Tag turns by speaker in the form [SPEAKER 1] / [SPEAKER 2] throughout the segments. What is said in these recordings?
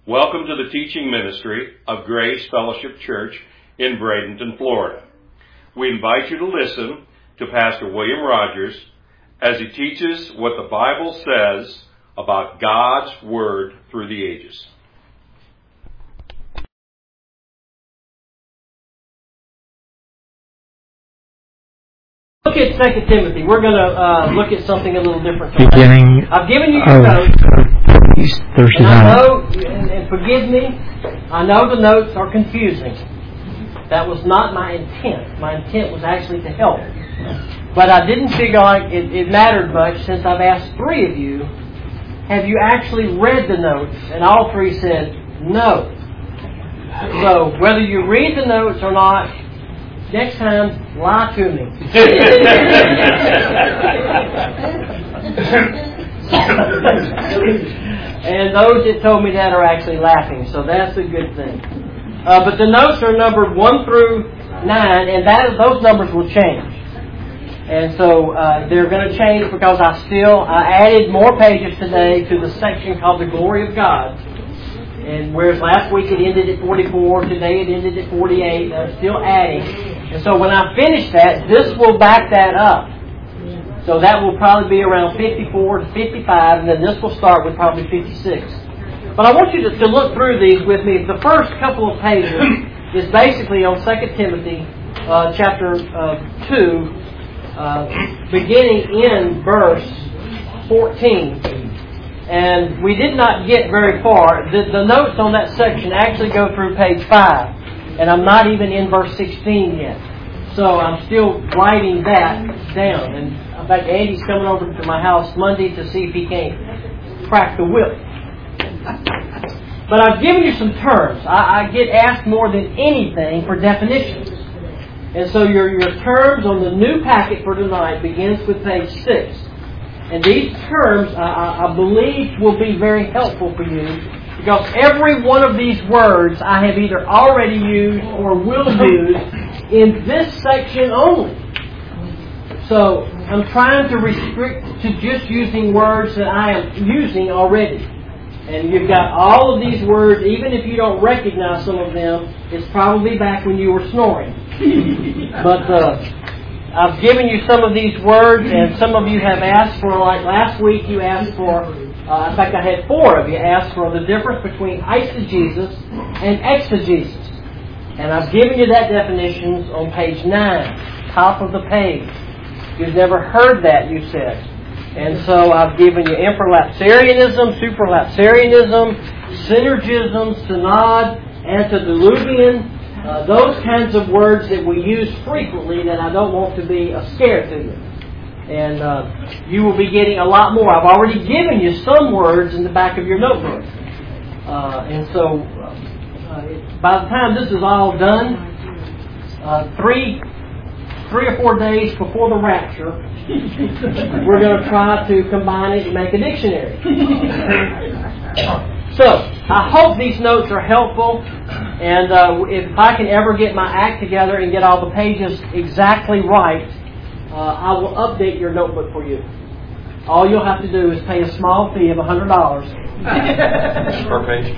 [SPEAKER 1] Welcome to the teaching ministry of Grace Fellowship Church in Bradenton, Florida. We invite you to listen to Pastor William Rogers as he teaches what the Bible says about God's Word through the ages.
[SPEAKER 2] Look at 2 Timothy. We're going to look at something a little different.
[SPEAKER 3] Beginning
[SPEAKER 2] I've given you your notes.
[SPEAKER 3] Thursday
[SPEAKER 2] And I
[SPEAKER 3] night.
[SPEAKER 2] know, and forgive me, I know the notes are confusing. That was not my intent. My intent was actually to help. But I didn't feel like it mattered much since I've asked 3 of you, have you actually read the notes? And all 3 said no. So whether you read the notes or not, next time, lie to me. And those that told me that are actually laughing, so that's a good thing. But the notes are numbered 1 through 9, and those numbers will change. And so they're going to change because I added more pages today to the section called the Glory of God. And whereas last week it ended at 44, today it ended at 48, I'm still adding. And so when I finish that, this will back that up. So that will probably be around 54 to 55, and then this will start with probably 56. But I want you to look through these with me. The first couple of pages is basically on 2 Timothy chapter 2, beginning in verse 14. And we did not get very far. The notes on that section actually go through page 5. And I'm not even in verse 16 yet. So I'm still writing that down. And in fact, Andy's coming over to my house Monday to see if he can't crack the whip. But I've given you some terms. I get asked more than anything for definitions. And so your terms on the new packet for tonight begins with page 6. And these terms, I believe, will be very helpful for you because every one of these words I have either already used or will use in this section only. So I'm trying to restrict to just using words that I am using already. And you've got all of these words, even if you don't recognize some of them, it's probably back when you were snoring. But I've given you some of these words, and some of you have asked for, like last week you asked for, in fact I had 4 of you ask for the difference between eisegesis and exegesis. And I've given you that definitions on page 9, top of the page. You've never heard that, you said. And so I've given you infralapsarianism, supralapsarianism, synergism, synod, antediluvian, those kinds of words that we use frequently that I don't want to be a scare to you. And you will be getting a lot more. I've already given you some words in the back of your notebook. And so by the time this is all done, 3 or 4 days before the rapture, we're going to try to combine it and make a dictionary. So, I hope these notes are helpful, and if I can ever get my act together and get all the pages exactly right, I will update your notebook for you. All you'll have to do is pay a small fee of $100.
[SPEAKER 1] Per page.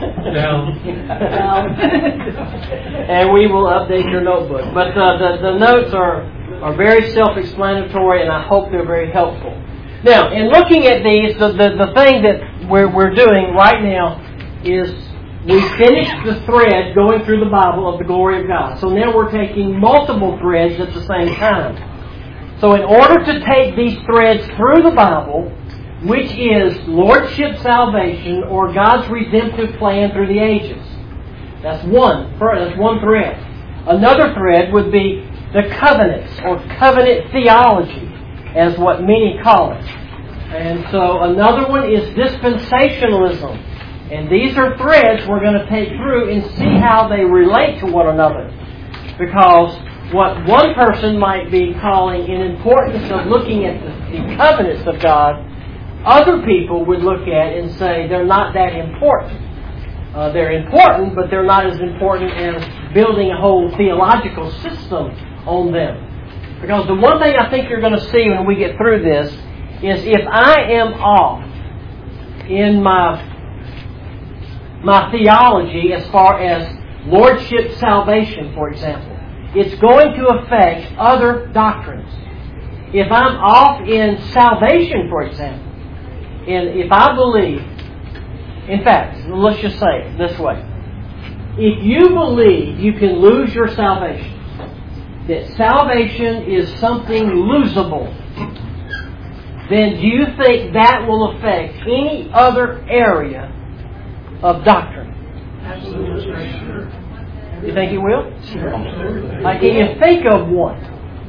[SPEAKER 2] And we will update your notebook. But the notes are very self-explanatory, and I hope they're very helpful. Now, in looking at these, the thing that we're doing right now is we finished the thread going through the Bible of the glory of God. So now we're taking multiple threads at the same time. So in order to take these threads through the Bible, which is Lordship salvation or God's redemptive plan through the ages, that's one thread. Another thread would be the covenants or covenant theology, as what many call it. And so another one is dispensationalism. And these are threads we're going to take through and see how they relate to one another. Because what one person might be calling an importance of looking at the covenants of God, other people would look at and say they're not that important. They're important, but they're not as important as building a whole theological system on them. Because the one thing I think you're going to see when we get through this is if I am off in my my theology as far as lordship salvation, for example. It's going to affect other doctrines. If I'm off in salvation, for example, and if I believe, in fact, let's just say it this way. If you believe you can lose your salvation, that salvation is something losable, then do you think that will affect any other area of doctrine?
[SPEAKER 3] Absolutely.
[SPEAKER 2] You think it will?
[SPEAKER 3] Sure.
[SPEAKER 2] Can you think of one?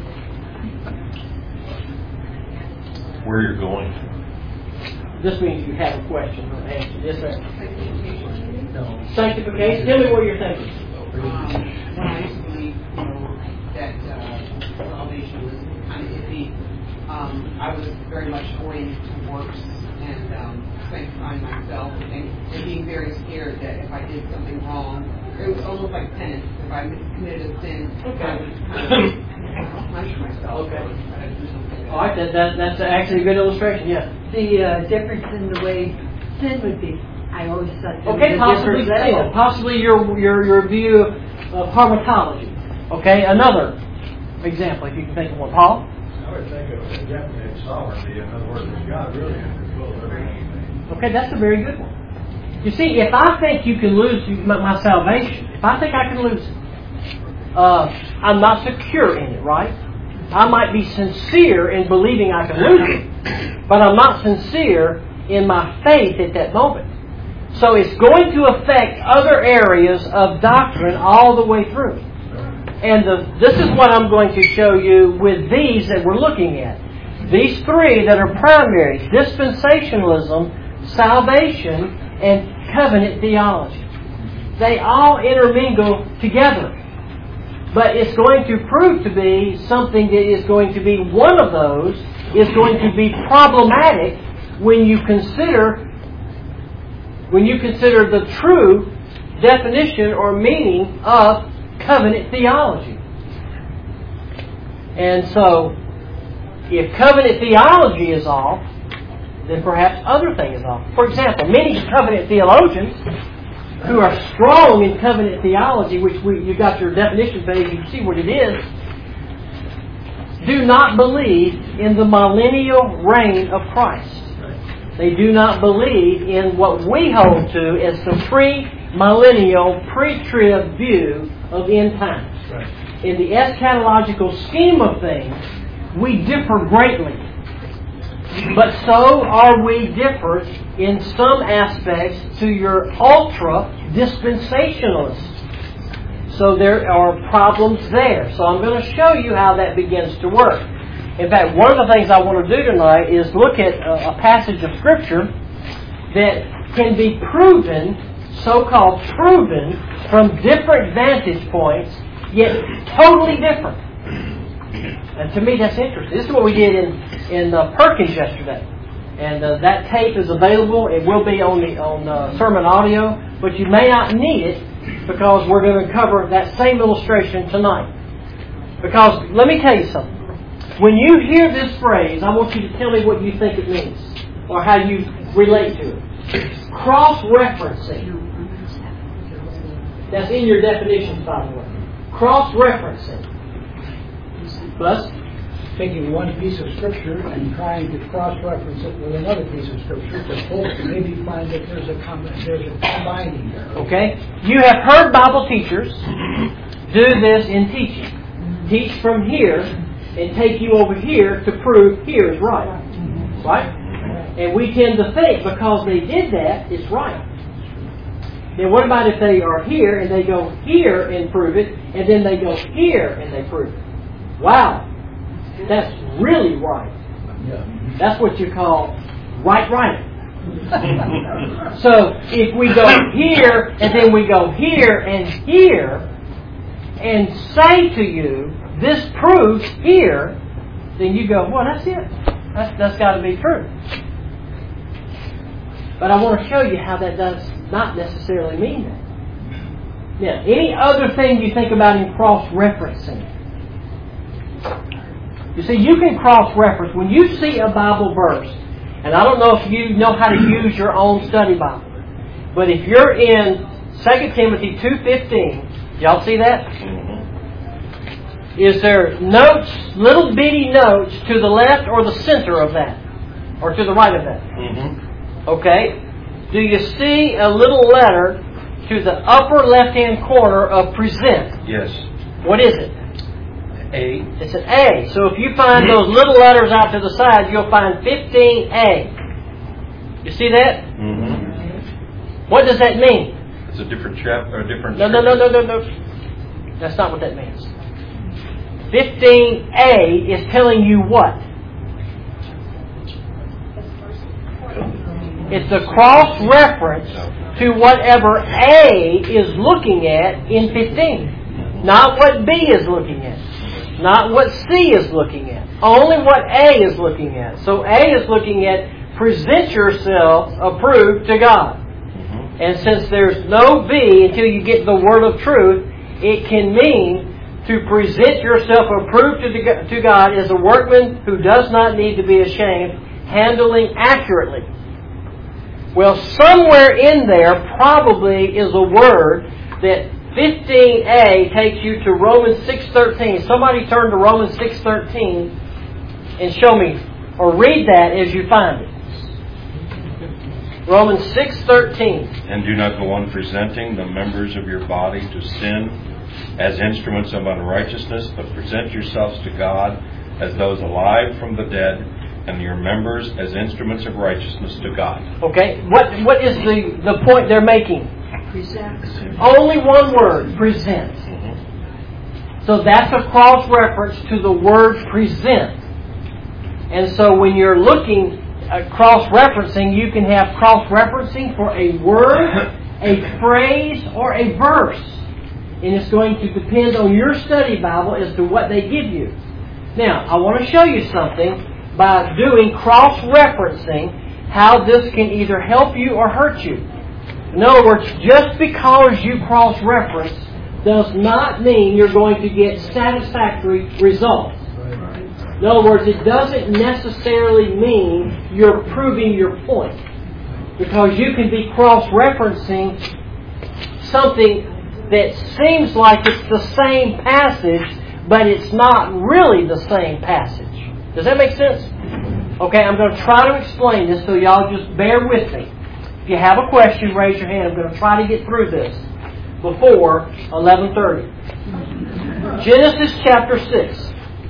[SPEAKER 1] Where you're going.
[SPEAKER 2] This means you have a question or an answer. Yes, sir. Sanctification. Tell me what you're thinking.
[SPEAKER 4] When I used to believe, that salvation was kind of iffy, I was very much oriented to works and sanctifying myself and being very scared that if I did something wrong, it was almost like penance. If I committed a sin, I would kind of punish myself.
[SPEAKER 2] Okay.
[SPEAKER 4] Or try to do something.
[SPEAKER 2] All right, that's actually a good illustration. Yeah.
[SPEAKER 3] The difference in the way sin would be. I always thought there
[SPEAKER 2] Okay,
[SPEAKER 3] was a
[SPEAKER 2] possibly
[SPEAKER 3] different level.
[SPEAKER 2] possibly your view of harmatology. Okay, another example, if you can think of one, Paul.
[SPEAKER 5] I would think of definite sovereignty. In other words, God really in control of everything.
[SPEAKER 2] Okay, that's a very good one. You see, if I think you can lose my salvation, if I think I can lose it, I'm not secure in it, right? I might be sincere in believing I can lose it, but I'm not sincere in my faith at that moment. So it's going to affect other areas of doctrine all the way through. And this is what I'm going to show you with these that we're looking at. These three that are primary: dispensationalism, salvation, and covenant theology. They all intermingle together. But it's going to prove to be something that is going to be one of those is going to be problematic when you consider the true definition or meaning of covenant theology. And so, if covenant theology is off, then perhaps other thing is off. For example, many covenant theologians who are strong in covenant theology, which you got your definition page, you can see what it is, do not believe in the millennial reign of Christ. They do not believe in what we hold to as the pre-millennial, pre-trib view of end times. In the eschatological scheme of things, we differ greatly. But so are we different in some aspects to your ultra-dispensationalists. So there are problems there. So I'm going to show you how that begins to work. In fact, one of the things I want to do tonight is look at a passage of Scripture that can be proven, so-called proven, from different vantage points, yet totally different. And to me, that's interesting. This is what we did in Perkins yesterday. And that tape is available. It will be on sermon audio, but you may not need it because we're going to cover that same illustration tonight. Because let me tell you something. When you hear this phrase, I want you to tell me what you think it means or how you relate to it. Cross-referencing. That's in your definitions, by the way. Cross-referencing. Plus,
[SPEAKER 6] taking one piece of Scripture and trying to cross-reference it with another piece of Scripture to hope to maybe find that there's a combining there.
[SPEAKER 2] Okay? You have heard Bible teachers do this in teaching. Teach from here and take you over here to prove here is right. Right? And we tend to think because they did that, it's right. Then what about if they are here and they go here and prove it, and then they go here and they prove it? Wow. That's really right. That's what you call right. So if we go here and then we go here and say to you, this proves here, then you go, well, that's it. That's got to be true. But I want to show you how that does not necessarily mean that. Now, any other thing you think about in cross-referencing? You see, you can cross-reference. When you see a Bible verse, and I don't know if you know how to use your own study Bible, But if you're in 2 Timothy 2:15, y'all see that?
[SPEAKER 1] Mm-hmm.
[SPEAKER 2] Is there notes, little bitty notes, to the left or the center of that? Or to the right of that?
[SPEAKER 1] Mm-hmm.
[SPEAKER 2] Okay. Do you see a little letter to the upper left-hand corner of present?
[SPEAKER 1] Yes.
[SPEAKER 2] What is it?
[SPEAKER 1] A.
[SPEAKER 2] It's an A. So if you find those little letters out to the side, you'll find 15A. You see that?
[SPEAKER 1] Mm-hmm.
[SPEAKER 2] What does that mean?
[SPEAKER 1] It's a different chapter or a different.
[SPEAKER 2] No. That's not what that means. 15A is telling you what? It's a cross-reference to whatever A is looking at in 15. Not what B is looking at. Not what C is looking at. Only what A is looking at. So A is looking at present yourself approved to God. And since there's no B until you get the word of truth, it can mean to present yourself approved to God as a workman who does not need to be ashamed, handling accurately. Well, somewhere in there probably is a word that 15A takes you to Romans 6:13. Somebody turn to Romans 6:13 and show me, or read that as you find it. Romans 6:13.
[SPEAKER 1] And do not go on presenting the members of your body to sin as instruments of unrighteousness, but present yourselves to God as those alive from the dead, and your members as instruments of righteousness to God.
[SPEAKER 2] Okay, what is the point they're making?
[SPEAKER 3] Present.
[SPEAKER 2] Only one word, present. So that's a cross-reference to the word present. And so when you're looking at cross-referencing, you can have cross-referencing for a word, a phrase, or a verse. And it's going to depend on your study Bible as to what they give you. Now, I want to show you something by doing cross-referencing, how this can either help you or hurt you. In other words, just because you cross-reference does not mean you're going to get satisfactory results. In other words, it doesn't necessarily mean you're proving your point. Because you can be cross-referencing something that seems like it's the same passage, but it's not really the same passage. Does that make sense? Okay, I'm going to try to explain this, so y'all just bear with me. If you have a question, raise your hand. I'm going to try to get through this before 11:30. Genesis chapter 6.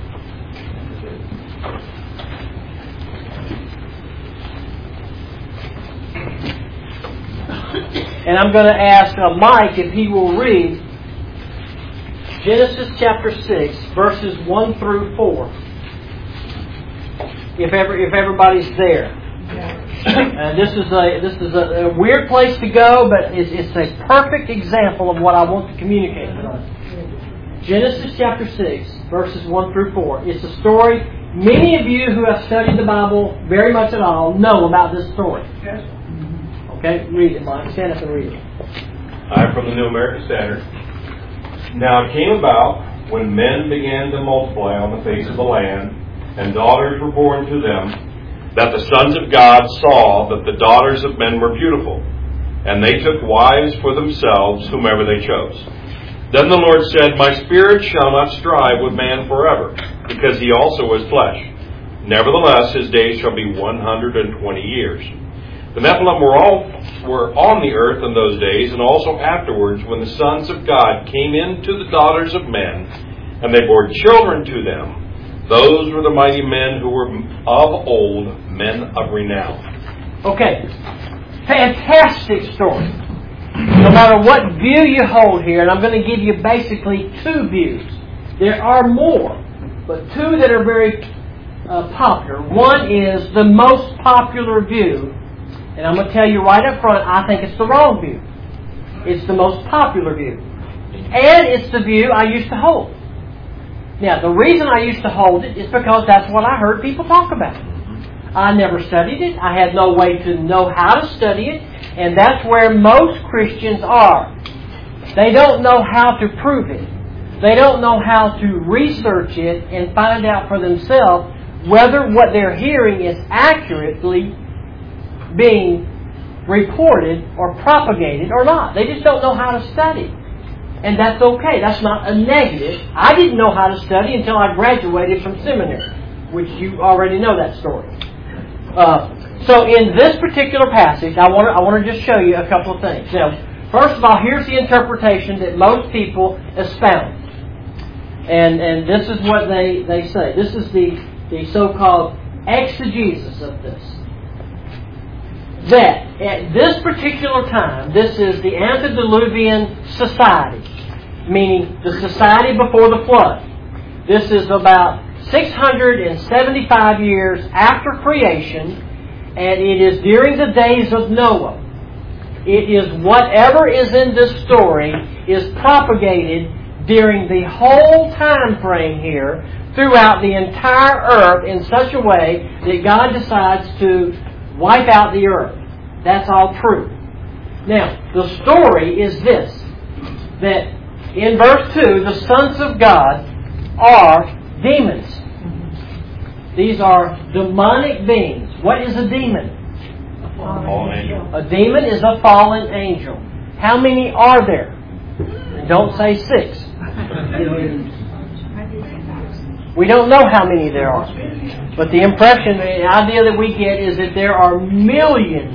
[SPEAKER 2] And I'm going to ask Mike if he will read Genesis chapter 6, verses 1 through 4. If everybody's there. This is a weird place to go, but it's a perfect example of what I want to communicate tonight. Genesis chapter 6, verses 1 through 4. It's a story many of you who have studied the Bible very much at all know about this story. Okay, read it, Mike. Stand up and read it.
[SPEAKER 1] I'm from the New American Standard. Now it came about, when men began to multiply on the face of the land, and daughters were born to them, that the sons of God saw that the daughters of men were beautiful, and they took wives for themselves whomever they chose. Then the Lord said, My spirit shall not strive with man forever, because he also is flesh. Nevertheless, his days shall be 120 years. The Nephilim were on the earth in those days, and also afterwards, when the sons of God came into the daughters of men, and they bore children to them. Those were the mighty men who were of old, men of renown.
[SPEAKER 2] Okay, fantastic story. No matter what view you hold here, and I'm going to give you basically two views. There are more, but two that are very popular. One is the most popular view. And I'm going to tell you right up front, I think it's the wrong view. It's the most popular view. And it's the view I used to hold. Now, the reason I used to hold it is because that's what I heard people talk about. I never studied it. I had no way to know how to study it. And that's where most Christians are. They don't know how to prove it. They don't know how to research it and find out for themselves whether what they're hearing is accurately being reported or propagated or not. They just don't know how to study. And that's okay. That's not a negative. I didn't know how to study until I graduated from seminary, which you already know that story. So in this particular passage, I want to just show you a couple of things. Now, first of all, here's the interpretation that most people espound. And this is what they say. This is the so-called exegesis of this. That at this particular time, this is the antediluvian society, meaning the society before the flood. This is about 675 years after creation, and it is during the days of Noah. It is whatever is in this story is propagated during the whole time frame here throughout the entire earth in such a way that God decides to wipe out the earth. That's all true. Now, the story is this, that in verse 2, the sons of God are demons. These are demonic beings. What is a demon?
[SPEAKER 1] A fallen angel.
[SPEAKER 2] A demon is a fallen angel. How many are there? And don't say 6. We don't know how many there are. But the impression, the idea that we get is that there are millions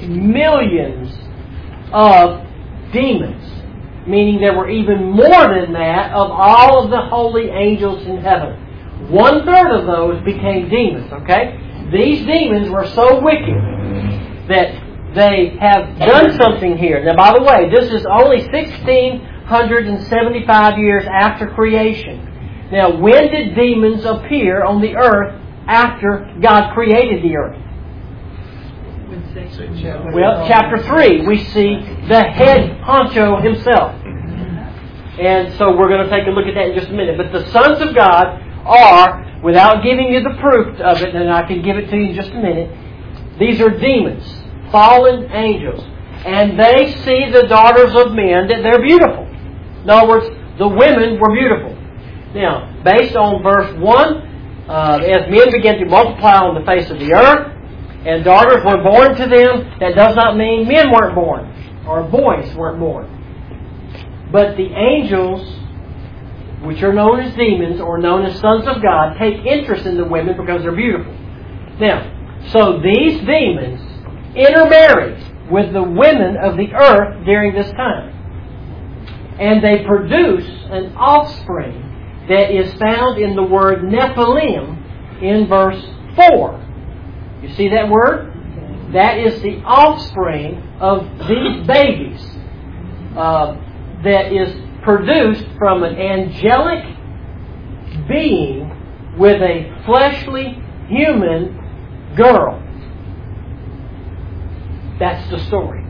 [SPEAKER 2] of demons. Meaning there were even more than that of all of the holy angels in heaven. 1/3 of those became demons, okay? These demons were so wicked that they have done something here. Now, by the way, this is only 1,675 years after creation. Now, when did demons appear on the earth after God created the earth? Well, chapter 3, we see the head honcho himself. And so we're going to take a look at that in just a minute. But the sons of God are, without giving you the proof of it, and I can give it to you in just a minute, these are demons, fallen angels. And they see the daughters of men that they're beautiful. In other words, the women were beautiful. Now, based on verse 1, as men began to multiply on the face of the earth, and daughters were born to them, that does not mean men weren't born, or boys weren't born. But the angels, which are known as demons, or known as sons of God, take interest in the women because they're beautiful. Now, so these demons intermarried with the women of the earth during this time. And they produce an offspring that is found in the word Nephilim in verse 4. You see that word? That is the offspring of these babies that is produced from an angelic being with a fleshly human girl. That's the story.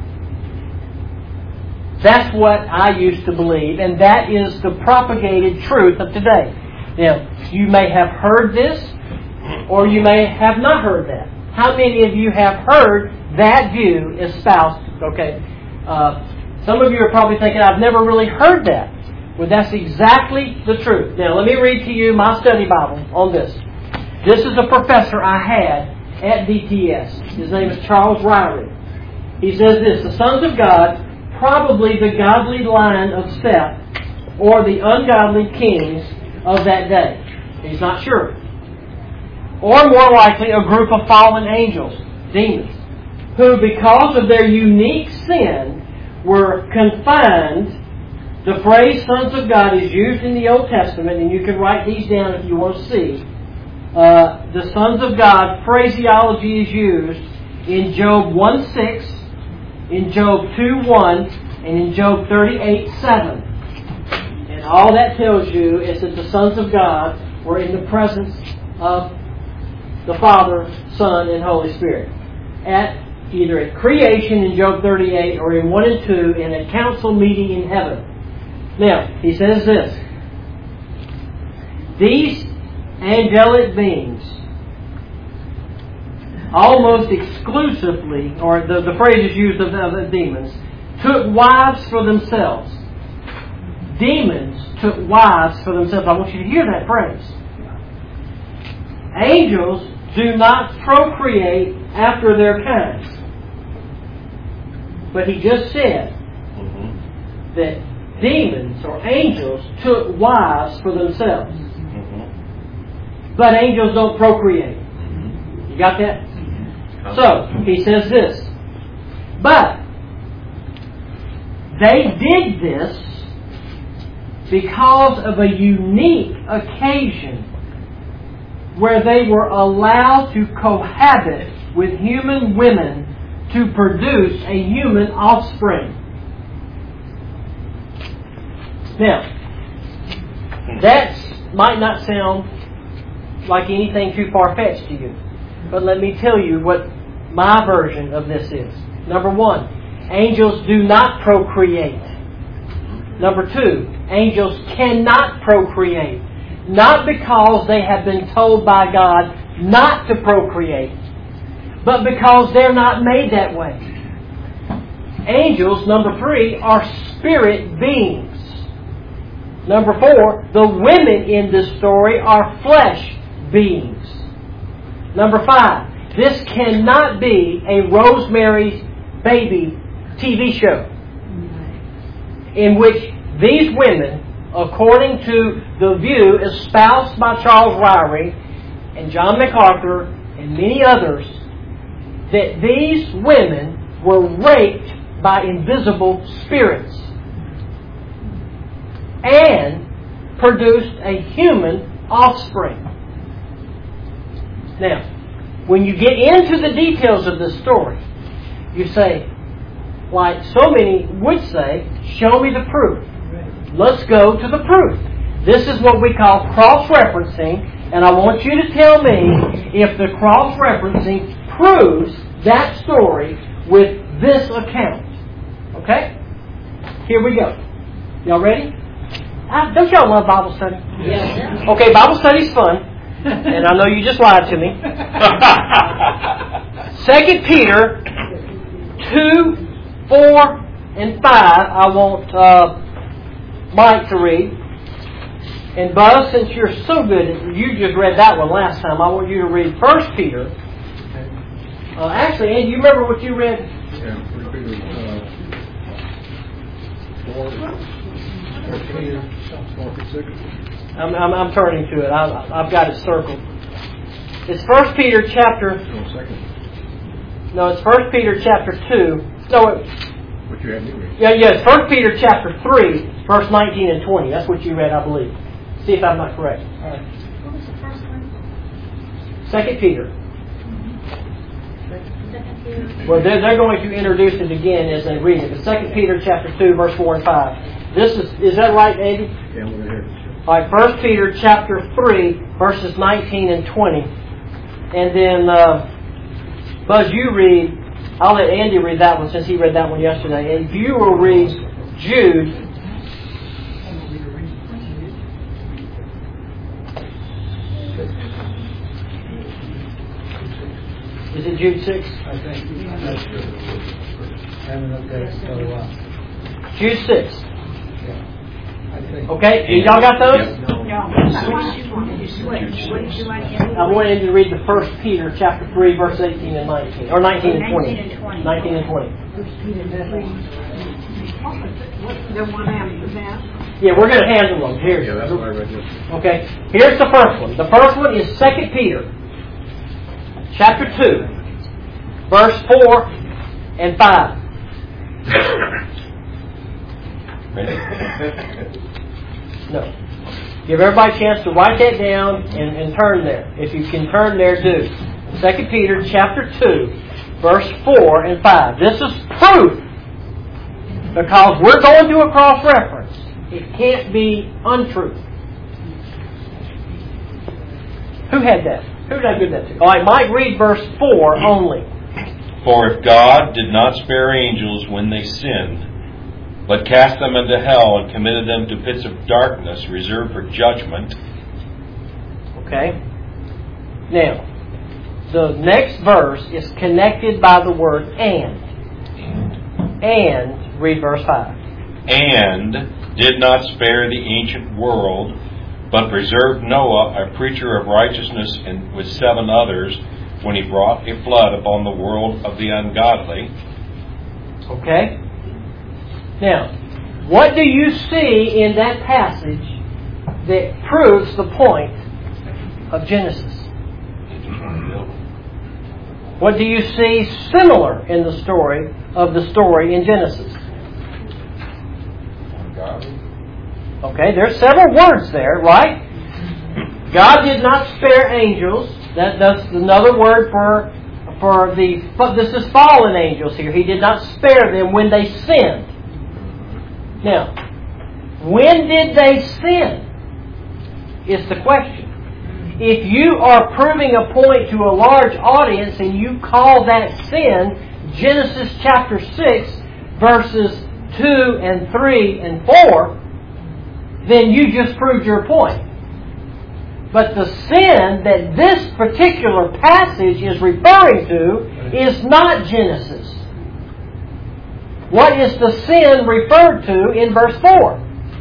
[SPEAKER 2] That's what I used to believe, and that is the propagated truth of today. Now, you may have heard this, or you may have not heard that. How many of you have heard that view espoused? Okay. Some of you are probably thinking, I've never really heard that. Well, that's exactly the truth. Now, let me read to you my study Bible on this. This is a professor I had at DTS. His name is Charles Riley. He says this: the sons of God, probably the godly line of Seth, or the ungodly kings of that day. He's not sure. Or more likely, a group of fallen angels, demons, who because of their unique sin were confined. The phrase sons of God is used in the Old Testament, and you can write these down if you want to see. The sons of God phraseology is used in Job 1:6, in Job 2:1, and in Job 38:7. And all that tells you is that the sons of God were in the presence of the Father, Son, and Holy Spirit. Either at creation in Job 38 or in 1 and 2 in a council meeting in heaven. Now, he says this: these angelic beings almost exclusively, or the phrase is used of the demons, took wives for themselves. Demons took wives for themselves. I want you to hear that phrase. Angels do not procreate after their kinds. But he just said that demons or angels took wives for themselves. But angels don't procreate. You got that? So, he says this. But they did this because of a unique occasion where they were allowed to cohabit with human women to produce a human offspring. Now, that might not sound like anything too far-fetched to you. But let me tell you what my version of this is. Number one, angels do not procreate. Number two, angels cannot procreate. Not because they have been told by God not to procreate, but because they're not made that way. Angels, number three, are spirit beings. Number four, the women in this story are flesh beings. Number five, this cannot be a Rosemary's Baby TV show in which these women, according to The View, espoused by Charles Ryrie and John MacArthur and many others, that these women were raped by invisible spirits and produced a human offspring. Now, when you get into the details of this story, you say, like so many would say, show me the proof. Let's go to the proof. This is what we call cross-referencing, and I want you to tell me if the cross-referencing proves that story with this account. Okay? Here we go. Y'all ready? Don't y'all love Bible study?
[SPEAKER 3] Yeah.
[SPEAKER 2] Okay, Bible study's fun. And I know you just lied to me. 2 Peter 2, 4, and 5, I want Mike to read. And Buzz, since you're so good, you just read that one last time, I want you to read 1 Peter. Actually, Andy, you remember what you read?
[SPEAKER 5] Yeah, 1 Peter 4, 6.
[SPEAKER 2] I'm turning to it. I've got it circled. It's 1 Peter chapter... No, it's 1 Peter chapter 2. No,
[SPEAKER 5] what you had me read?
[SPEAKER 2] Yeah, it's 1 Peter chapter 3, verse 19 and 20. That's what you read, I believe. See if I'm not correct. All right.
[SPEAKER 3] What was the first one?
[SPEAKER 2] 2 Peter.
[SPEAKER 3] 2 Peter.
[SPEAKER 2] Well, they're going to introduce it again as they read it. But 2 Peter chapter 2, verse 4 and 5. This is that right, Andy?
[SPEAKER 5] Yeah, we're here.
[SPEAKER 2] All right, 1 Peter chapter 3, verses 19 and 20. And then, Buzz, you read, I'll let Andy read that one since he read that one yesterday. And you will read Jude. Is it Jude 6?
[SPEAKER 6] I think. I haven't looked at it for a while.
[SPEAKER 2] Jude 6.
[SPEAKER 6] I think.
[SPEAKER 2] Okay, y'all got those?
[SPEAKER 3] No. What did you want to switch? What did you like to
[SPEAKER 2] I wanted to read the 1 Peter chapter 3, verse 18 and 19. Or 19 and 20. 19 and 20.
[SPEAKER 3] The one after that.
[SPEAKER 2] Yeah, we're going to handle them. Here.
[SPEAKER 5] Yeah, that's what I read this.
[SPEAKER 2] Okay, here's the first one. The first one is 2 Peter chapter 2, verse 4 and 5. No. Give everybody a chance to write that down and turn there. If you can turn there, do. 2 Peter chapter 2, verse 4 and 5. This is proof. Because we're going to a cross-reference. It can't be untruth. Who had that? Who did I give that to? All right, Mike, read verse 4 only.
[SPEAKER 1] For if God did not spare angels when they sinned, but cast them into hell and committed them to pits of darkness reserved for judgment.
[SPEAKER 2] Okay? Now, the next verse is connected by the word and. And, read verse 5.
[SPEAKER 1] And did not spare the ancient world, but preserved Noah, a preacher of righteousness, and with 7 others, when he brought a flood upon the world of the ungodly,
[SPEAKER 2] Okay? Now, what do you see in that passage that proves the point of Genesis? What do you see similar in the story in Genesis? Okay, there's several words there, right? God did not spare angels. That's another word for this is fallen angels here. He did not spare them when they sinned. Now, when did they sin? Is the question. If you are proving a point to a large audience and you call that sin, Genesis chapter 6, verses 2 and 3 and 4, then you just proved your point. But the sin that this particular passage is referring to is not Genesis. What is the sin referred to in verse 4?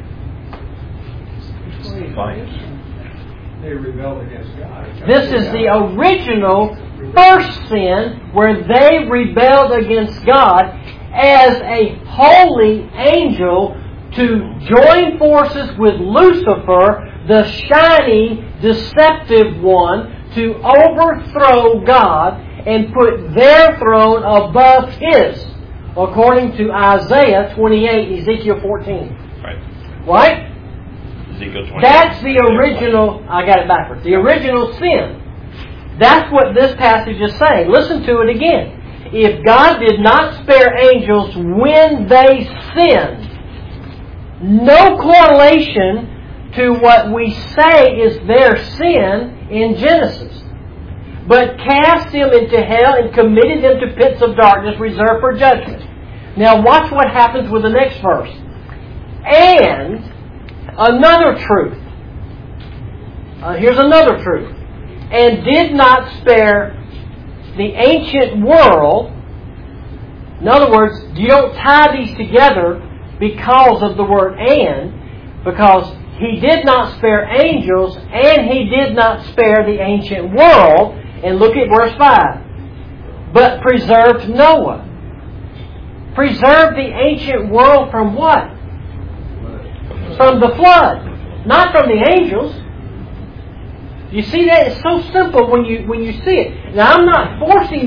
[SPEAKER 5] They rebelled against God.
[SPEAKER 2] This is the original first sin where they rebelled against God as a holy angel to join forces with Lucifer, the shining, deceptive one, to overthrow God and put their throne above His, according to Isaiah 28, Ezekiel 14. Right?
[SPEAKER 1] Ezekiel 28.
[SPEAKER 2] That's the original, I got it backwards, the original sin. That's what this passage is saying. Listen to it again. If God did not spare angels when they sinned, no correlation to what we say is their sin in Genesis, but cast them into hell and committed them to pits of darkness reserved for judgment. Now watch what happens with the next verse. And another truth. Here's another truth. And did not spare the ancient world. In other words, you don't tie these together because of the word and, because He did not spare angels and He did not spare the ancient world. And look at verse 5. But preserved Noah. Preserved the ancient world from what? From the flood. Not from the angels. You see that? It's so simple when you see it. Now I'm not forcing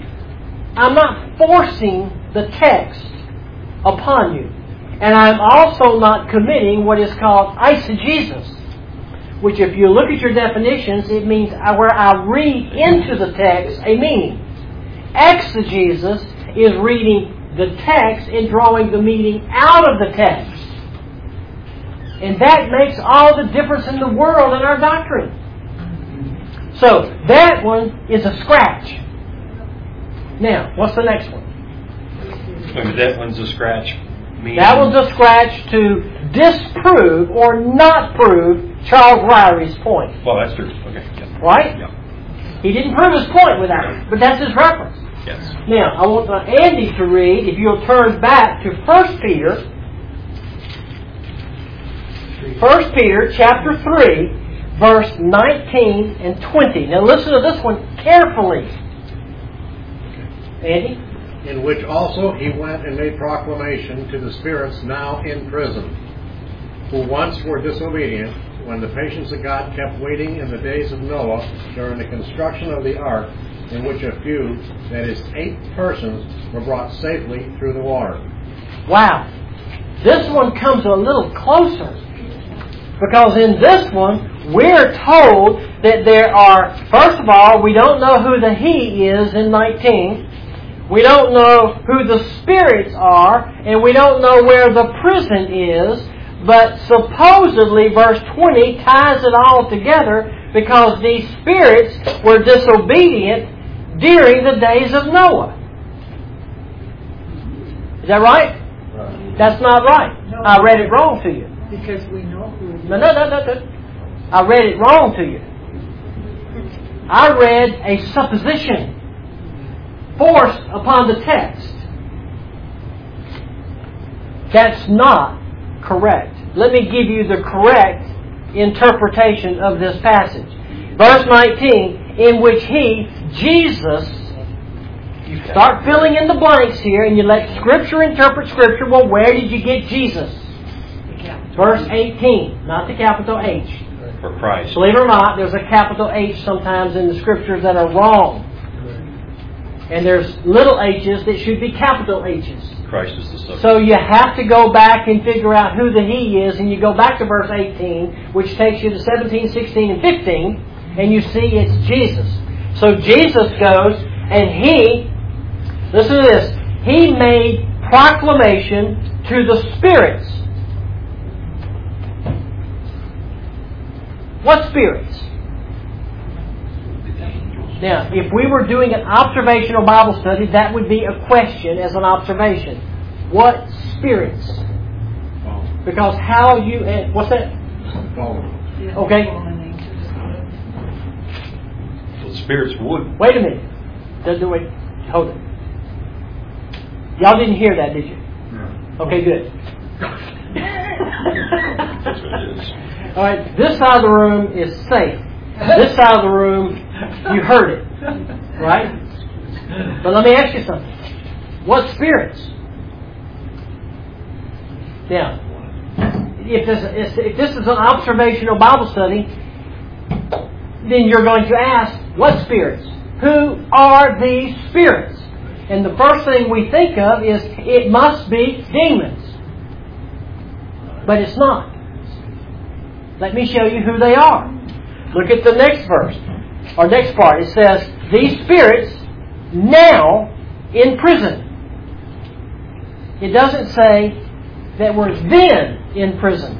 [SPEAKER 2] the text upon you. And I'm also not committing what is called eisegesis, which if you look at your definitions, it means where I read into the text a meaning. Exegesis is reading the text and drawing the meaning out of the text. And that makes all the difference in the world in our doctrine. So, that one is a scratch. Now, what's the next one?
[SPEAKER 1] That one's a scratch.
[SPEAKER 2] That one's a scratch to disprove or not prove Charles Ryrie's point.
[SPEAKER 1] Well, that's true. Okay. Yeah.
[SPEAKER 2] Right?
[SPEAKER 1] Yeah.
[SPEAKER 2] He didn't prove his point with that, but that's his reference.
[SPEAKER 1] Yes.
[SPEAKER 2] Now, I want Andy to read, if you'll turn back to 1 Peter. 1 Peter chapter 3, verse 19 and 20. Now listen to this one carefully. Andy?
[SPEAKER 7] In which also he went and made proclamation to the spirits now in prison, who once were disobedient, when the patience of God kept waiting in the days of Noah during the construction of the ark, in which a few, that is 8 persons, were brought safely through the water.
[SPEAKER 2] Wow. This one comes a little closer. Because in this one, we're told that there are, first of all, we don't know who the he is in 19. We don't know who the spirits are, and we don't know where the prison is, but supposedly verse 20 ties it all together because these spirits were disobedient during the days of Noah. Is that right? That's not right.
[SPEAKER 3] No.
[SPEAKER 2] I read it wrong to you.
[SPEAKER 3] Because we know who it is.
[SPEAKER 2] No. I read it wrong to you. I read a supposition forced upon the text. That's not correct. Let me give you the correct interpretation of this passage. Verse 19, in which He, Jesus, You start filling in the blanks here, and you let Scripture interpret Scripture. Well, where did you get Jesus? Verse 18, not the capital H.
[SPEAKER 1] For Christ.
[SPEAKER 2] Believe it or not, there's a capital H sometimes in the Scriptures that are wrong. And there's little h's that should be capital H's.
[SPEAKER 1] Christ is the subject.
[SPEAKER 2] So you have to go back and figure out who the He is, and you go back to verse 18, which takes you to 17, 16, and 15, and you see it's Jesus. So Jesus goes, and He, listen to this, He made proclamation to the spirits. What spirits? Now, if we were doing an observational Bible study, that would be a question as an observation. What spirits? Because how you... what's that? Okay.
[SPEAKER 1] The spirits would.
[SPEAKER 2] Wait a minute. Wait. Hold it. Y'all didn't hear that, did you?
[SPEAKER 5] No.
[SPEAKER 2] Okay, good.
[SPEAKER 1] That's what it is.
[SPEAKER 2] All right, this side of the room is safe. This side of the room, you heard it. Right? But let me ask you something. What spirits? Now, if this is an observational Bible study, then you're going to ask, what spirits? Who are these spirits? And the first thing we think of is, it must be demons. But it's not. Let me show you who they are. Look at the next verse, or next part. It says, these spirits now in prison. It doesn't say that were then in prison.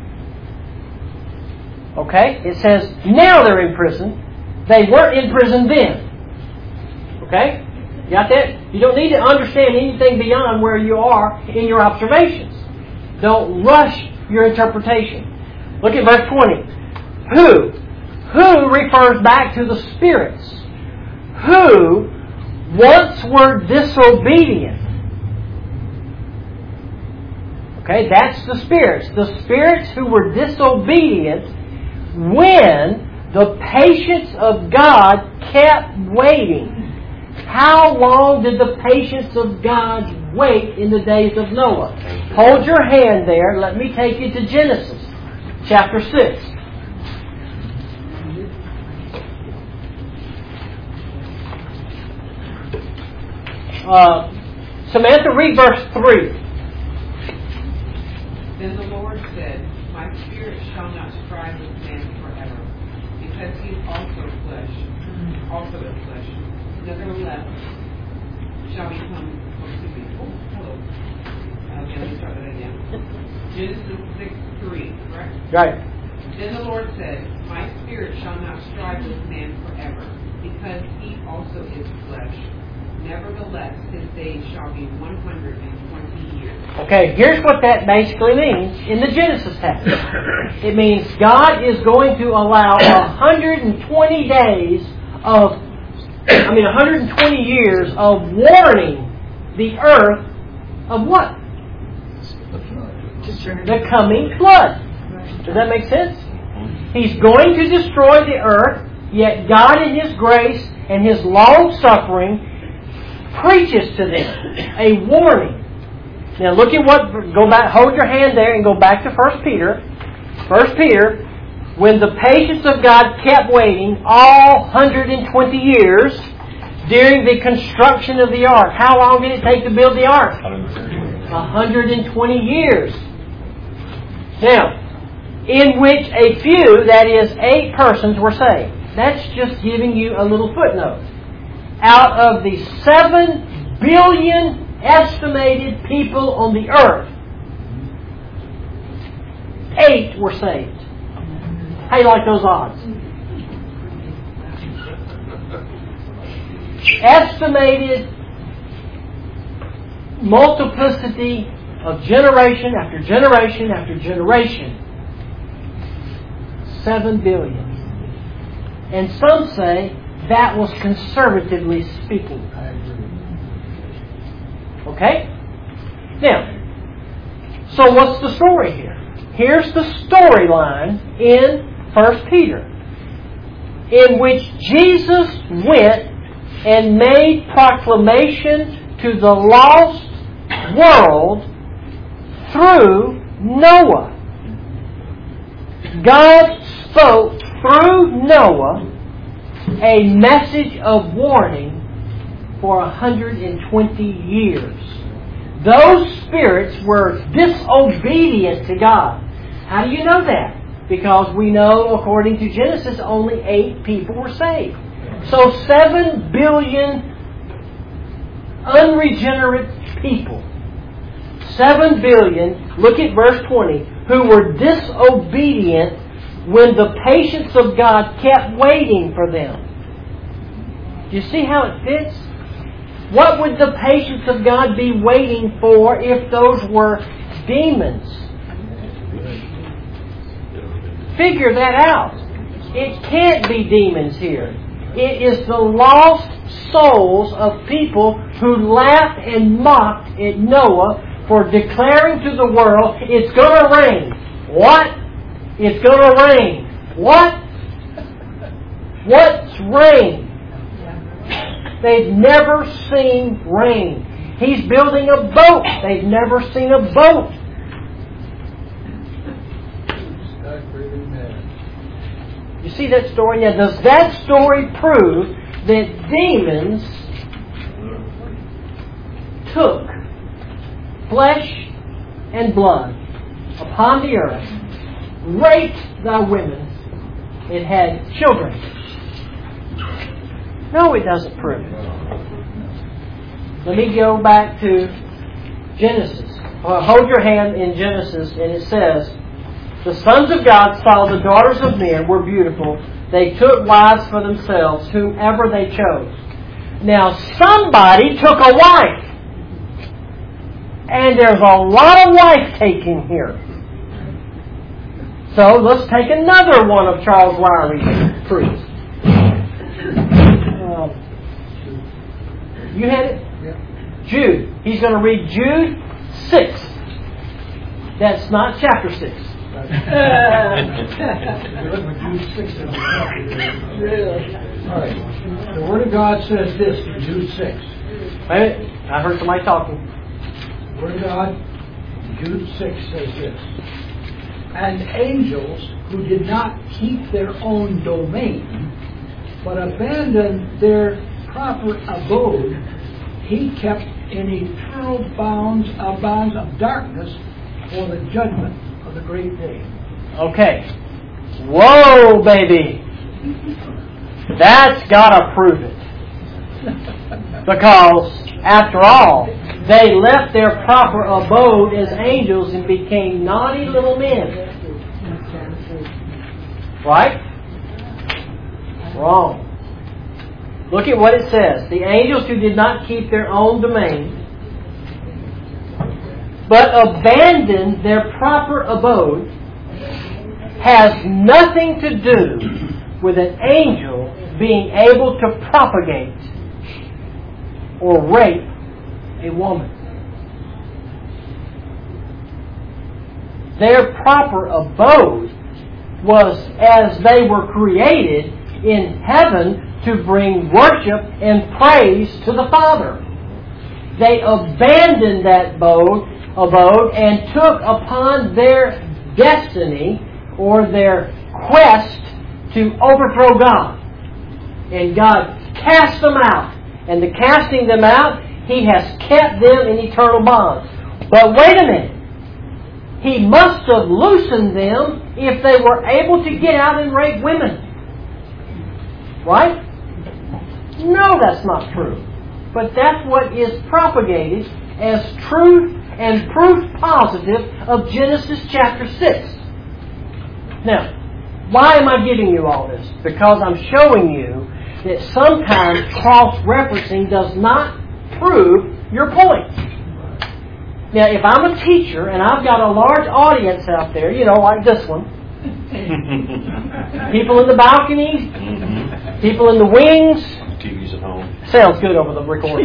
[SPEAKER 2] Okay? It says now they're in prison. They weren't in prison then. Okay? Got that? You don't need to understand anything beyond where you are in your observations. Don't rush your interpretation. Look at verse 20. Who refers back to the spirits who once were disobedient. Okay, that's the spirits. The spirits who were disobedient when the patience of God kept waiting. How long did the patience of God wait in the days of Noah? Hold your hand there. Let me take you to Genesis chapter 6. Samantha, read verse 3.
[SPEAKER 4] Then the Lord said, my spirit shall not strive with man forever, because he is also is flesh. Nevertheless, shall become... Okay, let me start that again. Genesis 6:3, correct?
[SPEAKER 2] Right.
[SPEAKER 4] Then the Lord said, my spirit shall not strive with man forever, because he also is flesh. Nevertheless, his days shall be 120 years.
[SPEAKER 2] Okay, here's what that basically means in the Genesis text. It means God is going to allow 120 days of, 120 years of warning the earth of what? The coming flood. Does that make sense? He's going to destroy the earth, yet God in His grace and His long suffering preaches to them a warning. Now look at go back, hold your hand there and go back to 1 Peter. 1 Peter, when the patience of God kept waiting all 120 years during the construction of the ark. How long did it take to build the ark? 120 years. Now, in which a few, that is 8 persons, were saved. That's just giving you a little footnote. Out of the 7 billion estimated people on the earth, 8 were saved. How do you like those odds? Estimated multiplicity of generation after generation after generation. 7 billion. And some say that was conservatively speaking.
[SPEAKER 6] I agree.
[SPEAKER 2] Okay? Now, so what's the story here? Here's the storyline in 1 Peter, in which Jesus went and made proclamation to the lost world through Noah. God spoke through Noah a message of warning for 120 years. Those spirits were disobedient to God. How do you know that? Because we know, according to Genesis, only 8 people were saved. So 7 billion unregenerate people. 7 billion, look at verse 20, who were disobedient when the patience of God kept waiting for them. Do you see how it fits? What would the patience of God be waiting for if those were demons? Figure that out. It can't be demons here. It is the lost souls of people who laughed and mocked at Noah for declaring to the world, it's going to rain. What? It's going to rain. What? What's rain? They've never seen rain. He's building a boat. They've never seen a boat. You see that story? Now, does that story prove that demons took flesh and blood upon the earth, raped thy women, and had children? No, it doesn't prove it. Let me go back to Genesis. Hold your hand in Genesis, and it says, the sons of God saw the daughters of men were beautiful. They took wives for themselves, whomever they chose. Now, somebody took a wife. And there's a lot of wife-taking here. So, let's take another one of Charles Lowry's proofs. You had it? Yeah. Jude. He's going to read Jude 6. That's not chapter 6.
[SPEAKER 6] Really? All right. The Word of God says this in Jude 6.
[SPEAKER 2] Wait a minute. I heard somebody talking.
[SPEAKER 6] The Word of God, Jude 6 says this. And angels who did not keep their own domain, but abandoned their proper abode, He kept in eternal bounds of darkness for the judgment of the great day. Okay. Whoa, baby. That's got to prove it. Because, after all, they left their proper abode as angels and became naughty little men. Right? Wrong. Look at what it says. The angels who did not keep their own domain, but abandoned their proper abode, has nothing to do with an angel being able to propagate or rape a woman. Their proper abode was as they were created in heaven to bring worship and praise to the Father. They abandoned that abode and took upon their destiny or their quest to overthrow God. And God cast them out. And the casting them out, He has kept them in eternal bonds. But wait a minute. He must have loosened them if they were able to get out and rape women. Right? No, that's not true. But that's what is propagated as truth and proof positive of Genesis chapter 6. Now, why am I giving you all this? Because I'm showing you that sometimes cross-referencing does not prove your point. Now, if I'm a teacher and I've got a large audience out there, like this one, people in the balconies, people in the wings,
[SPEAKER 1] TVs at home.
[SPEAKER 2] Sounds good over the recording.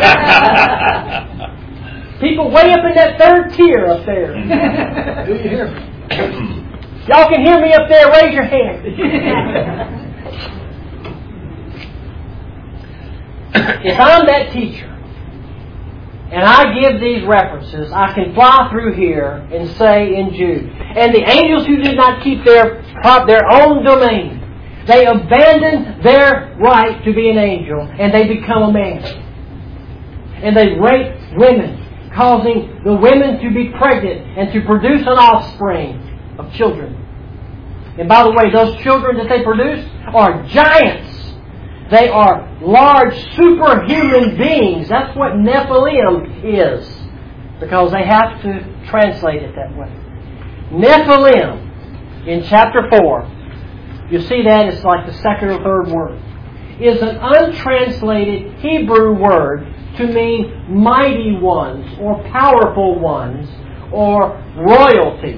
[SPEAKER 2] People way up in that third tier up there.
[SPEAKER 6] Do you hear me?
[SPEAKER 2] Y'all can hear me up there. Raise your hand. if I'm that teacher, and I give these references, I can fly through here and say in Jude, and the angels who did not keep their own domain, they abandon their right to be an angel, and they become a man. And they rape women, causing the women to be pregnant and to produce an offspring of children. And by the way, those children that they produce are giants. They are large superhuman beings. That's what Nephilim is. Because they have to translate it that way. Nephilim, in chapter 4, you see that it's like the second or third word, is an untranslated Hebrew word to mean mighty ones, or powerful ones, or royalty,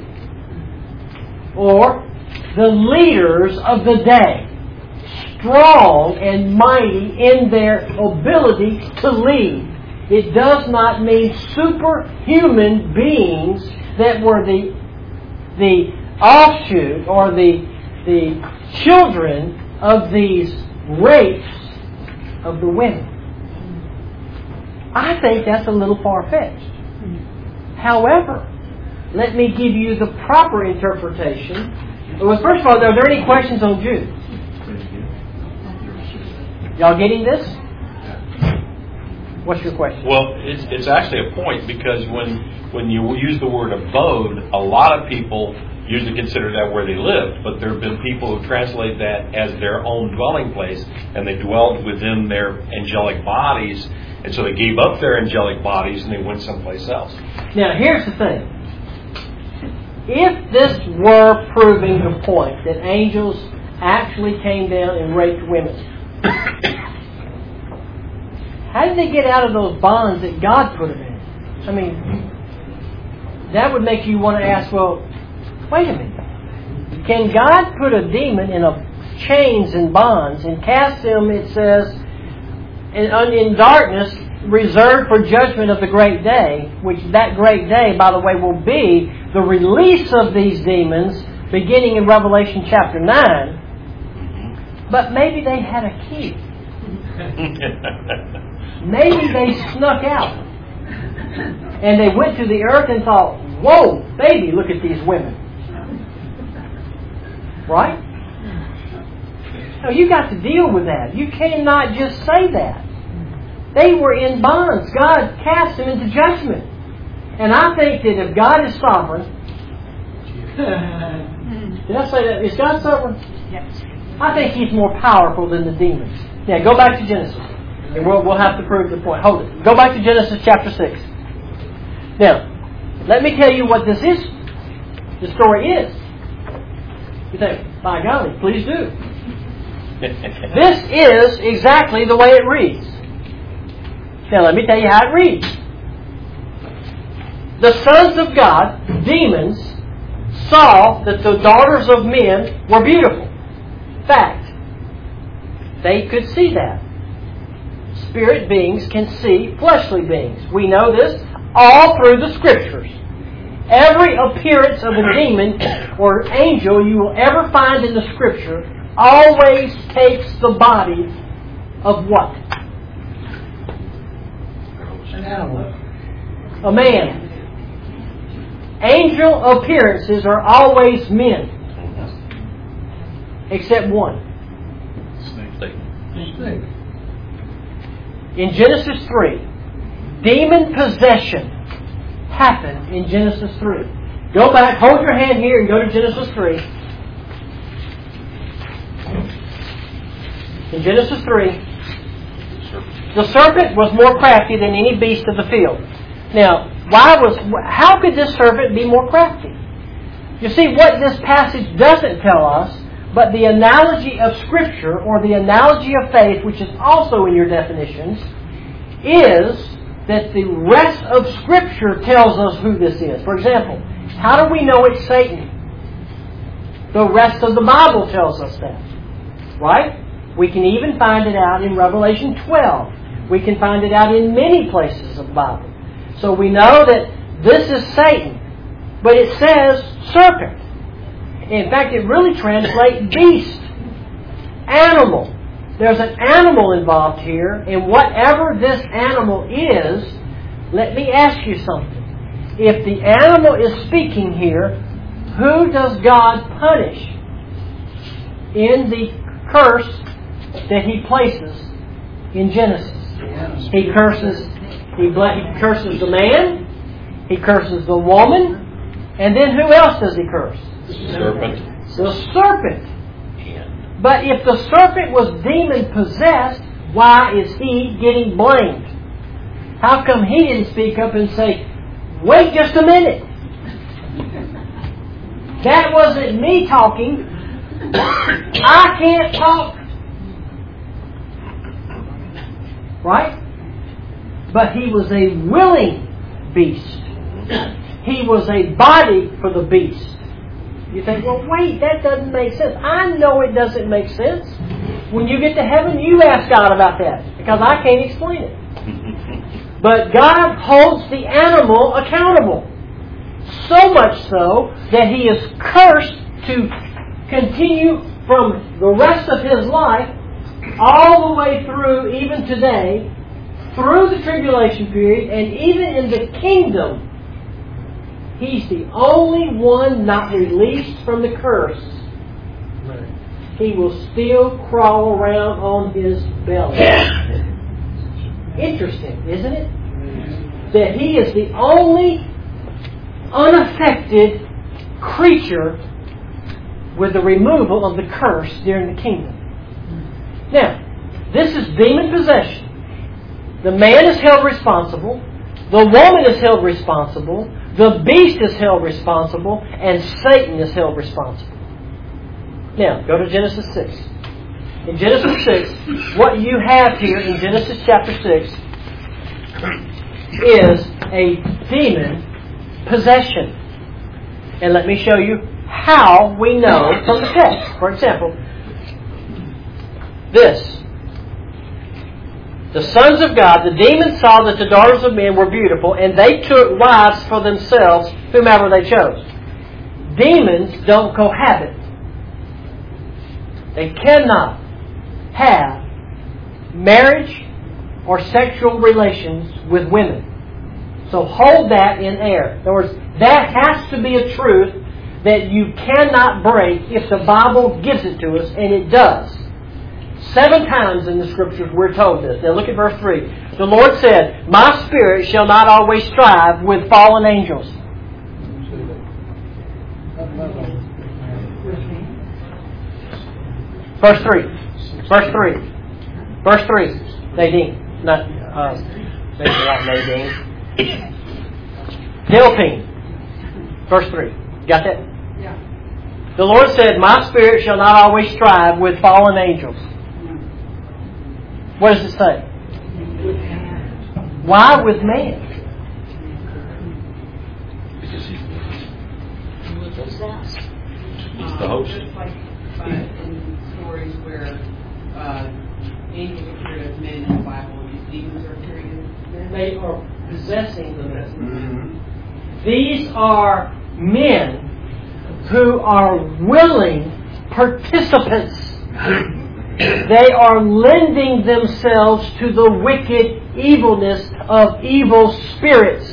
[SPEAKER 2] or the leaders of the day, strong and mighty in their ability to lead. It does not mean superhuman beings that were the offshoot or the children of these rapes of the women. I think that's a little far-fetched. However, let me give you the proper interpretation. Well, first of all, are there any questions on Jude? Y'all getting this? What's your question?
[SPEAKER 1] Well, it's actually a point, because when you use the word abode, a lot of people usually consider that where they lived, but there have been people who translate that as their own dwelling place, and they dwelled within their angelic bodies, and so they gave up their angelic bodies and they went someplace else.
[SPEAKER 2] Now, here's the thing. If this were proving the point that angels actually came down and raped women, how did they get out of those bonds that God put them in? I mean, that would make you want to ask, well, wait a minute. Can God put a demon in chains and bonds and cast him, it says, in darkness, reserved for judgment of the great day, which that great day, by the way, will be the release of these demons beginning in Revelation chapter 9. But maybe they had a key. Maybe they snuck out. And they went to the earth and thought, whoa, baby, look at these women. Right? No, you got to deal with that. You cannot just say that. They were in bonds. God cast them into judgment. And I think that if God is sovereign... Did I say that? Is God sovereign?
[SPEAKER 3] Yes.
[SPEAKER 2] I think He's more powerful than the demons. Now, go back to Genesis. And we'll have to prove the point. Hold it. Go back to Genesis chapter 6. Now, let me tell you what this is. The story is. You think, by golly, please do. This is exactly the way it reads. Now, let me tell you how it reads. The sons of God, demons, saw that the daughters of men were beautiful. Fact. They could see that. Spirit beings can see fleshly beings. We know this all through the Scriptures. Every appearance of a demon or angel you will ever find in the Scripture always takes the body of what?
[SPEAKER 6] An animal.
[SPEAKER 2] A man. Angel appearances are always men. Except one.
[SPEAKER 6] Snake.
[SPEAKER 2] In Genesis 3, demon possession happened in Genesis 3. Go back, hold your hand here and go to Genesis 3. In Genesis 3, the serpent was more crafty than any beast of the field. Now, how could this serpent be more crafty? You see, what this passage doesn't tell us, but the analogy of Scripture, or the analogy of faith, which is also in your definitions, is that the rest of Scripture tells us who this is. For example, how do we know it's Satan? The rest of the Bible tells us that. Right? We can even find it out in Revelation 12. We can find it out in many places of the Bible. So we know that this is Satan. But it says serpent. In fact, it really translates beast, animal,
[SPEAKER 6] There's an animal involved here, and whatever this animal is, let me ask you something. If the animal is speaking here, who does God punish in the curse that He places in Genesis? He curses the man, He curses the woman, and then who else does He curse?
[SPEAKER 1] Serpent.
[SPEAKER 6] The serpent. But if the serpent was demon-possessed, why is he getting blamed? How come he didn't speak up and say, wait just a minute. That wasn't me talking. I can't talk. Right? But he was a willing beast. He was a body for the beast. You think, well, wait, that doesn't make sense. I know it doesn't make sense. When you get to heaven, you ask God about that, because I can't explain it. But God holds the animal accountable. So much so that he is cursed to continue from the rest of his life all the way through, even today, through the tribulation period, and even in the kingdom. He's the only one not released from the curse. He will still crawl around on his belly. Interesting, isn't it? That he is the only unaffected creature with the removal of the curse during the kingdom. Now, this is demon possession. The man is held responsible. The woman is held responsible. The beast is held responsible. And Satan is held responsible. Now, go to Genesis 6. In Genesis 6, what you have here in Genesis chapter 6 is a demon possession. And let me show you how we know from the text. For example, this. The sons of God, the demons saw that the daughters of men were beautiful, and they took wives for themselves, whomever they chose. Demons don't cohabit. They cannot have marriage or sexual relations with women. So hold that in air. In other words, that has to be a truth that you cannot break if the Bible gives it to us, and it does. 7 times in the Scriptures we're told this. Now look at verse 3. The Lord said, "My spirit shall not always strive with fallen angels." Verse 3. Verse 3. Verse 3. Nadine. Not Nadine. Delphine. Verse 3. Got that?
[SPEAKER 4] Yeah.
[SPEAKER 6] The Lord said, "My spirit shall not always strive with fallen angels." What does it say? Why with man?
[SPEAKER 1] Because he's the host.
[SPEAKER 4] Just like in stories where angels appeared as men in the Bible, these demons are appearing as men.
[SPEAKER 6] They are possessing the men. These are men who are willing participants. They are lending themselves to the wicked evilness of evil spirits.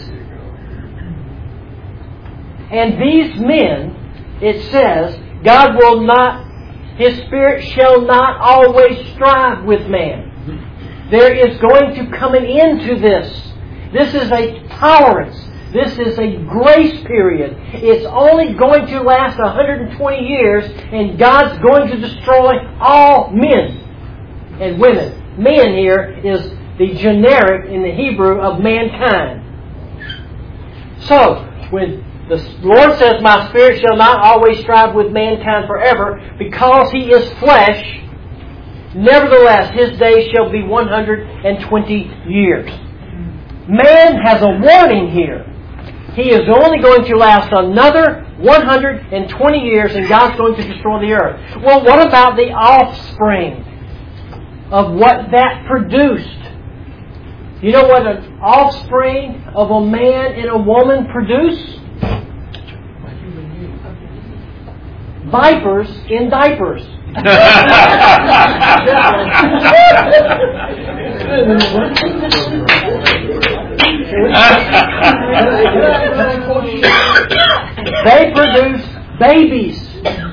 [SPEAKER 6] And these men, it says, God will not, His Spirit shall not always strive with man. There is going to come an end to this. This is a tolerance. This is a grace period. It's only going to last 120 years, and God's going to destroy all men and women. Men here is the generic in the Hebrew of mankind. So, when the Lord says, "My spirit shall not always strive with mankind forever," because He is flesh, nevertheless His days shall be 120 years. Man has a warning here. He is only going to last another 120 years, and God's going to destroy the earth. Well, what about the offspring of what that produced? You know what an offspring of a man and a woman produce? Vipers in diapers.
[SPEAKER 2] They produce babies.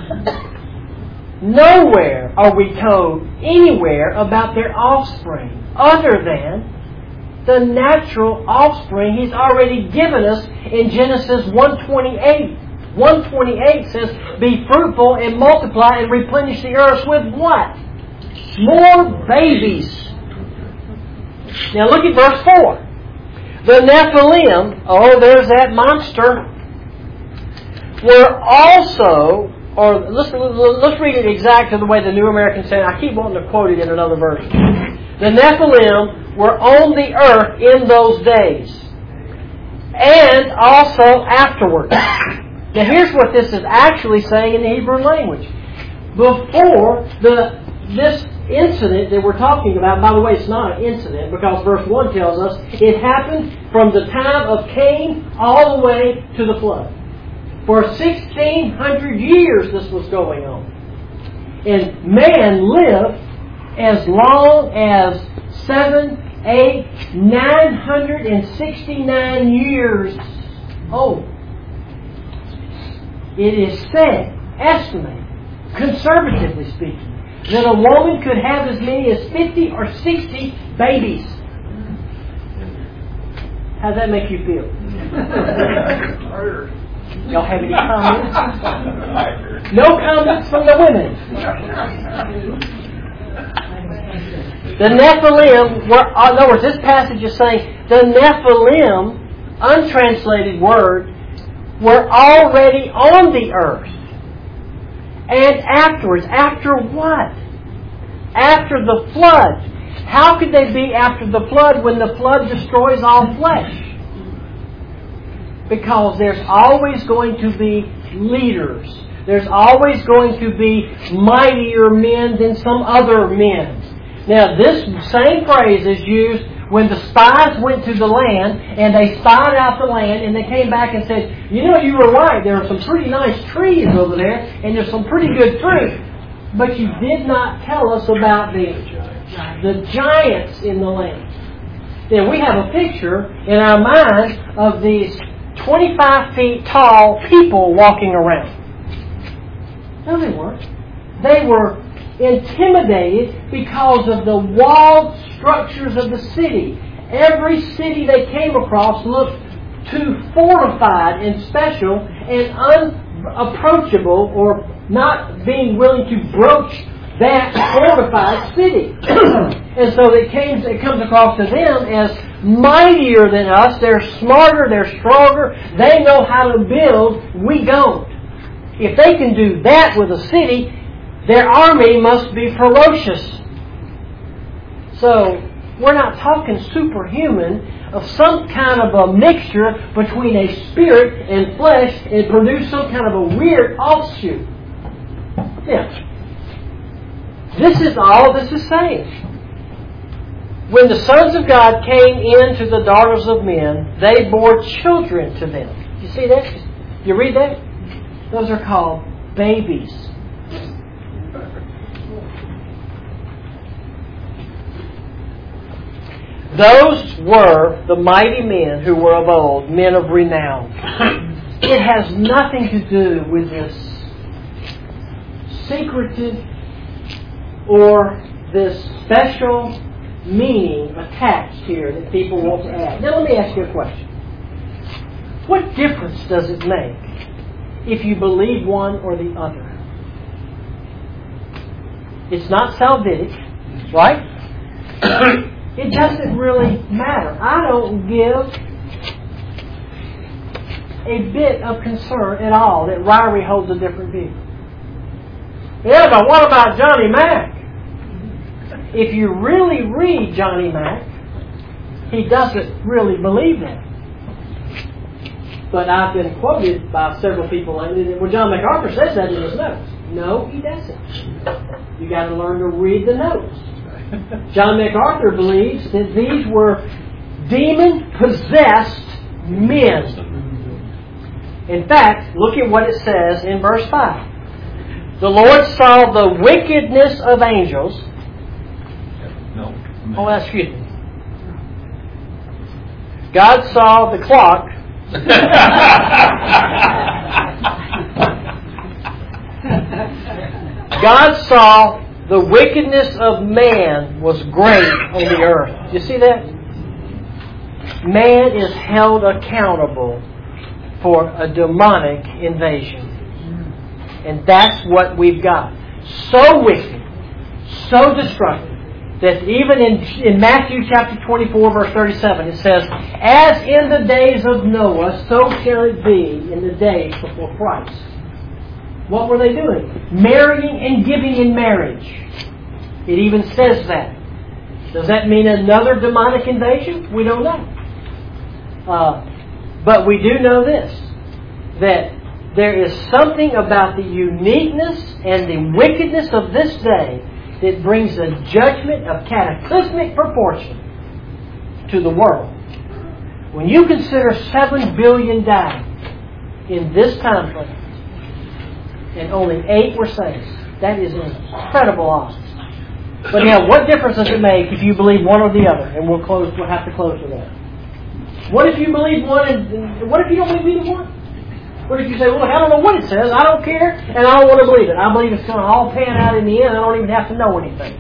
[SPEAKER 2] Nowhere are we told anywhere about their offspring other than the natural offspring He's already given us in Genesis 1:28. 1:28 says, "Be fruitful and multiply and replenish the earth with" what? More babies. Now look at verse 4. The Nephilim, oh, there's that monster, were also, or let's read it exact to the way the New American Standard. I keep wanting to quote it in another version. The Nephilim were on the earth in those days, and also afterwards. Now here's what this is actually saying in the Hebrew language. Before this incident that we're talking about, by the way, it's not an incident because verse 1 tells us it happened from the time of Cain all the way to the flood. For 1,600 years this was going on. And man lived as long as 969 years old. It is said, estimated, conservatively speaking, that a woman could have as many as 50 or 60 babies. How does that make you feel? Y'all have any comments? No comments from the women. The Nephilim were, in other words, this passage is saying the Nephilim, untranslated word, were already on the earth. And afterwards, after what? After the flood. How could they be after the flood when the flood destroys all flesh? Because there's always going to be leaders. There's always going to be mightier men than some other men. Now, this same phrase is used when the spies went to the land and they spied out the land and they came back and said, you know, you were right. There are some pretty nice trees over there and there's some pretty good fruit. But you did not tell us about the giants in the land. Now, we have a picture in our mind of these 25 feet tall people walking around. No, they weren't. They were intimidated because of the walled structures of the city. Every city they came across looked too fortified and special and unapproachable, or not being willing to broach that fortified city. And so it comes across to them as mightier than us. They're smarter, they're stronger, they know how to build, we don't. If they can do that with a city, their army must be ferocious. So, we're not talking superhuman, of some kind of a mixture between a spirit and flesh and produce some kind of a weird offshoot. Yeah. This is all this is saying. When the sons of God came in to the daughters of men, they bore children to them. You see that? You read that? Those are called babies. Those were the mighty men who were of old, men of renown. It has nothing to do with this secretive or this special meaning attached here that people want to add. Now let me ask you a question. What difference does it make if you believe one or the other? It's not salvific, right? It doesn't really matter. I don't give a bit of concern at all that Ryrie holds a different view. Yeah, but what about Johnny Mack? If you really read Johnny Mack, he doesn't really believe that. But I've been quoted by several people lately that, well, John MacArthur says that in his notes. No, he doesn't. You got to learn to read the notes. John MacArthur believes that these were demon-possessed men. In fact, look at what it says in verse 5. The Lord saw the wickedness of angels.
[SPEAKER 1] No.
[SPEAKER 2] Oh, excuse me. God saw the clock. God saw the wickedness of man was great on the earth. You see that? Man is held accountable for a demonic invasion. And that's what we've got. So wicked, so destructive, that even in Matthew chapter 24, verse 37, it says, "As in the days of Noah, so shall it be in the days before Christ." What were they doing? Marrying and giving in marriage. It even says that. Does that mean another demonic invasion? We don't know. But we do know this, that there is something about the uniqueness and the wickedness of this day that brings a judgment of cataclysmic proportion to the world. When you consider 7 billion died in this time frame, and only 8 were saved, that is incredible odds. But now, what difference does it make if you believe one or the other? And we'll have to close with that. What if you believe one, and what if you don't believe either one? What if you say, "Well, I don't know what it says, I don't care, and I don't want to believe it. I believe it's going to all pan out in the end, I don't even have to know anything."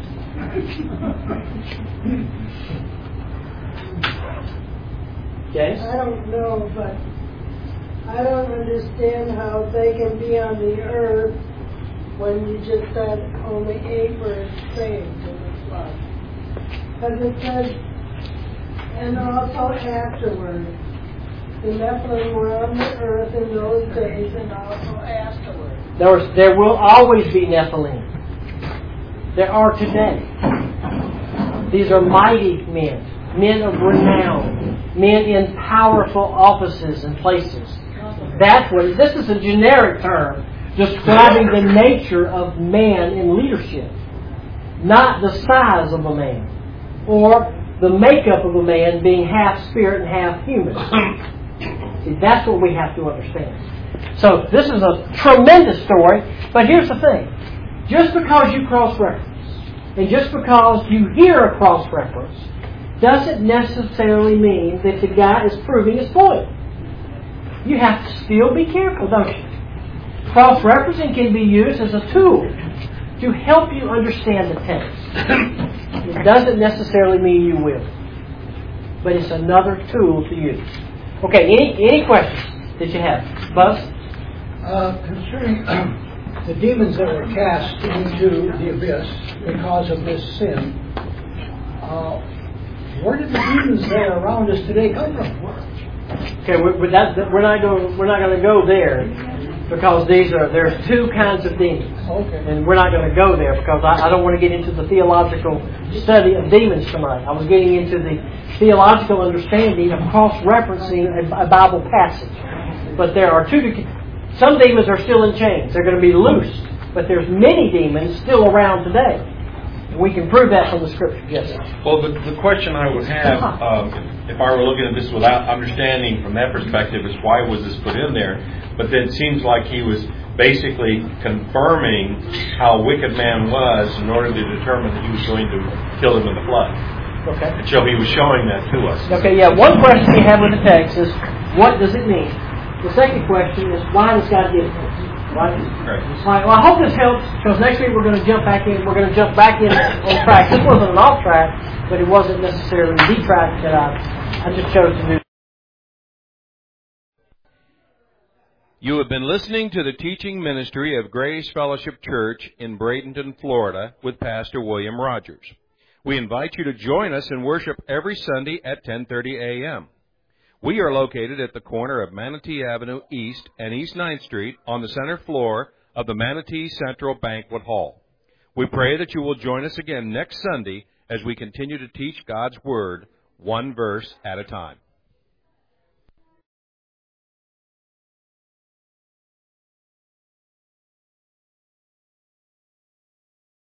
[SPEAKER 2] James?
[SPEAKER 8] I don't know, but I don't understand how they can be on the earth when you just said only 8 were saved in the flood. Because it says, and also afterward. The Nephilim were on the earth in those days and also afterward.
[SPEAKER 2] There will always be Nephilim. There are today. These are mighty men, men of renown, men in powerful offices and places. That's what this is, a generic term describing the nature of man in leadership, not the size of a man or the makeup of a man being half spirit and half human. See, that's what we have to understand. So this is a tremendous story, but here's the thing. Just because you cross-reference, and just because you hear a cross-reference, doesn't necessarily mean that the guy is proving his point. You have to still be careful, don't you? Cross-referencing can be used as a tool to help you understand the text. It doesn't necessarily mean you will, but it's another tool to use. Okay, any questions that you have? Buzz?
[SPEAKER 9] Concerning the demons that were cast into the abyss because of this sin, where did the demons that are around us today come from?
[SPEAKER 2] Okay, we're not going to go there because there's 2 kinds of demons,
[SPEAKER 9] okay.
[SPEAKER 2] And we're not going to go there because I don't want to get into the theological study of demons tonight. I was getting into the theological understanding of cross-referencing a Bible passage. But there are 2. Some demons are still in chains; they're going to be loosed. But there's many demons still around today. We can prove that from the Scripture. Yes, sir.
[SPEAKER 1] Well, the question I would have, if I were looking at this without understanding from that perspective, is why was this put in there? But then it seems like he was basically confirming how wicked man was in order to determine that he was going to kill him in the flood.
[SPEAKER 2] Okay.
[SPEAKER 1] And so he was showing that to us.
[SPEAKER 2] Okay, yeah. One question we have with the text is, what does it mean? The second question is, why does God give it to us? Right?
[SPEAKER 1] Right.
[SPEAKER 2] All right. Well, I hope this helps, because next week we're going to jump back in. We're going to jump back in on track. This wasn't an off track, but it wasn't necessarily the track that I just chose to do.
[SPEAKER 1] You have been listening to the teaching ministry of Grace Fellowship Church in Bradenton, Florida, with Pastor William Rogers. We invite you to join us in worship every Sunday at 10:30 a.m. We are located at the corner of Manatee Avenue East and East 9th Street on the center floor of the Manatee Central Banquet Hall. We pray that you will join us again next Sunday as we continue to teach God's Word, one verse at a time.